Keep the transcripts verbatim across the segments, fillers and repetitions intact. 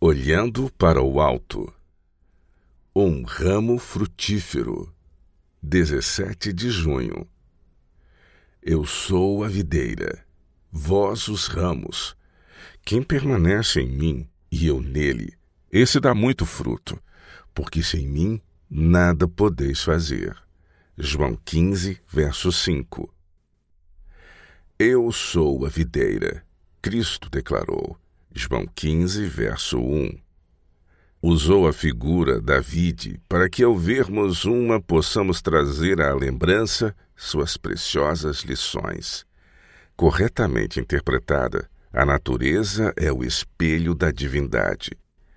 Olhando para o alto. Um ramo frutífero. dezessete de junho. Eu sou a videira, vós os ramos. Quem permanece em mim e eu nele, esse dá muito fruto, porque sem mim nada podeis fazer. João quinze, verso cinco. Eu sou a videira, Cristo declarou. João quinze, verso um. Usou a figura da vide para que, ao vermos uma, possamos trazer à lembrança suas preciosas lições. Corretamente interpretada, a natureza é o espelho da divindade.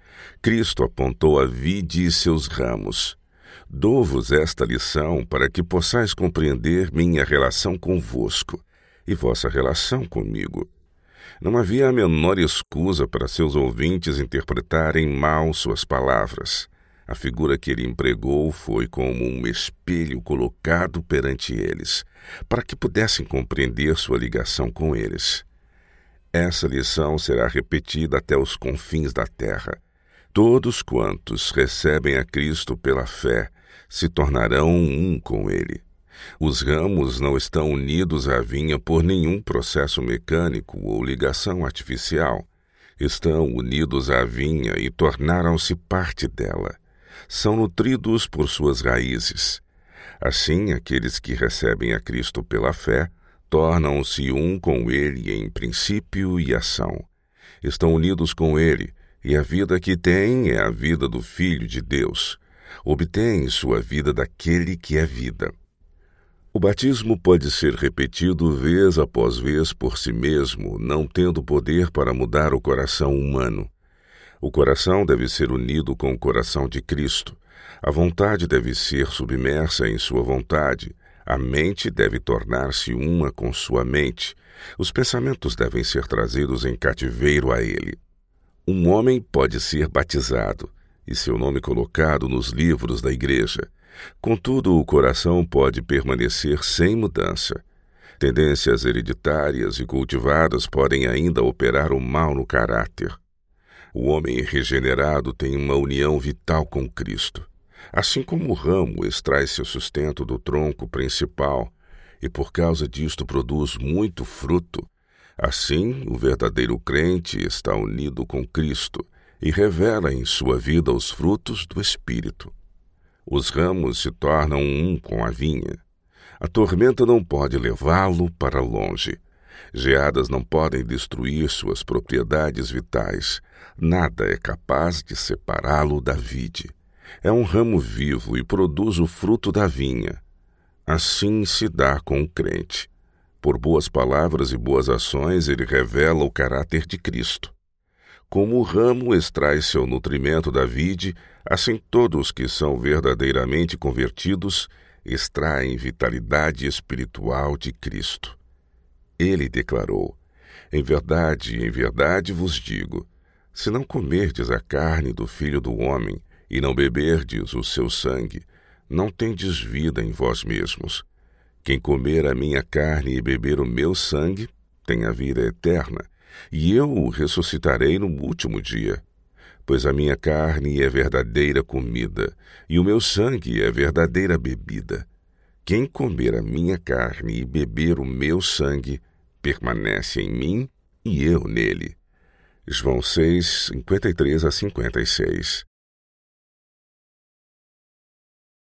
Cristo apontou a vide e seus ramos. Dou-vos esta lição para que possais compreender minha relação convosco e vossa relação comigo. Não havia a menor escusa para seus ouvintes interpretarem mal suas palavras. A figura que ele empregou foi como um espelho colocado perante eles, para que pudessem compreender sua ligação com eles. Essa lição será repetida até os confins da terra. Todos quantos recebem a Cristo pela fé se tornarão um com ele. Os ramos não estão unidos à vinha por nenhum processo mecânico ou ligação artificial. Estão unidos à vinha e tornaram-se parte dela. São nutridos por suas raízes. Assim, aqueles que recebem a Cristo pela fé tornam-se um com ele em princípio e ação. Estão unidos com ele, e a vida que têm é a vida do Filho de Deus. Obtêm sua vida daquele que é vida. O batismo pode ser repetido vez após vez por si mesmo, não tendo poder para mudar o coração humano. O coração deve ser unido com o coração de Cristo. A vontade deve ser submersa em sua vontade. A mente deve tornar-se uma com sua mente. Os pensamentos devem ser trazidos em cativeiro a ele. Um homem pode ser batizado e seu nome colocado nos livros da igreja. Contudo, o coração pode permanecer sem mudança. Tendências hereditárias e cultivadas podem ainda operar o mal no caráter. O homem regenerado tem uma união vital com Cristo. Assim como o ramo extrai seu sustento do tronco principal e por causa disto produz muito fruto, assim o verdadeiro crente está unido com Cristo e revela em sua vida os frutos do Espírito. Os ramos se tornam um com a vinha. A tormenta não pode levá-lo para longe. Geadas não podem destruir suas propriedades vitais. Nada é capaz de separá-lo da vide. É um ramo vivo e produz o fruto da vinha. Assim se dá com o crente. Por boas palavras e boas ações, ele revela o caráter de Cristo. Como o ramo extrai seu nutrimento da vide, assim todos que são verdadeiramente convertidos extraem vitalidade espiritual de Cristo. Ele declarou: Em verdade, em verdade vos digo, se não comerdes a carne do Filho do Homem e não beberdes o seu sangue, não tendes vida em vós mesmos. Quem comer a minha carne e beber o meu sangue tem a vida eterna, e eu o ressuscitarei no último dia. Pois a minha carne é verdadeira comida, e o meu sangue é verdadeira bebida. Quem comer a minha carne e beber o meu sangue, permanece em mim e eu nele. João seis, cinquenta e três a cinquenta e seis.